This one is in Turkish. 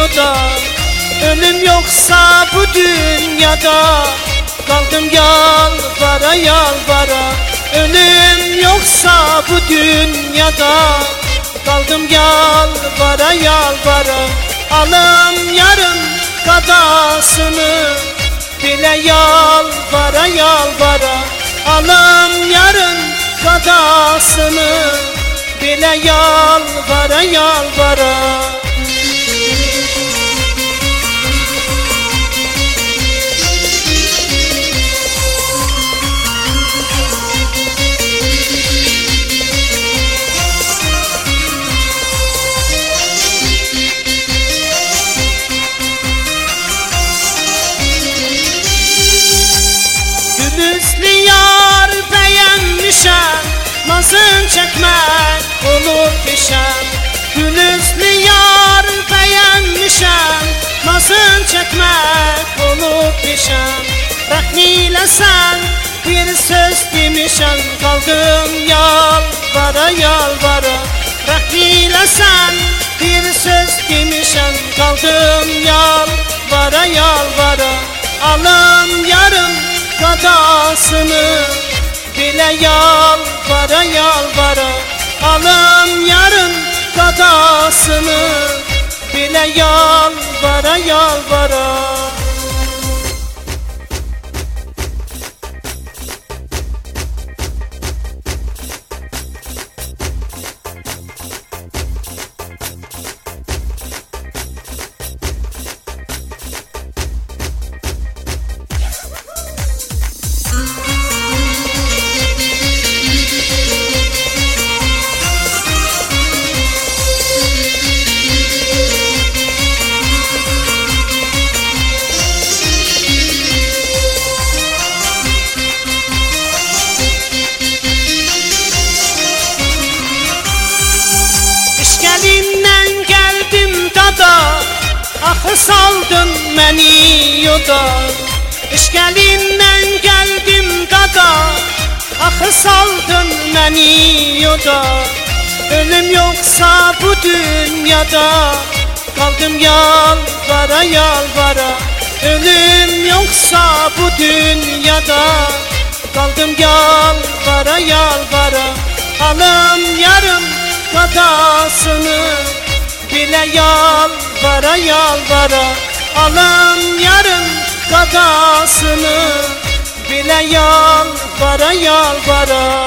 da. Ölüm yoksa bu dünyada, kaldım yalvara yalvara. Ölüm yoksa bu dünyada, kaldım yalvara yalvara. Alım yarın gadasını, bile yalvara yalvara. Alım yarın gadasını, bile yalvara yalvara. Gülüzlü yar beğenmişem, nazın çekmek olur peşem. Gülüzlü yar beğenmişem, nazın çekmek olur peşem. Rahmiyle sen bir söz demişem, kaldım yalvara yalvara. Rahmiyle sen bir söz demişem, kaldım yalvara yalvara. Alım yarın gadasını, bile yalvara yalvara. Alım yarın gadasını, bile yalvara yalvara. Elimden geldim dada, ahı saldın beni yoda. İşgəlimden geldim dada, ahı saldın beni yoda. Ölüm yoksa bu dünyada, kaldım yalvara yalvara. Ölüm yoksa bu dünyada, kaldım yalvara yalvara. Alım yarım gadasını, bile yalvara yalvara. Alım yarın gadasını, bile yalvara yalvara.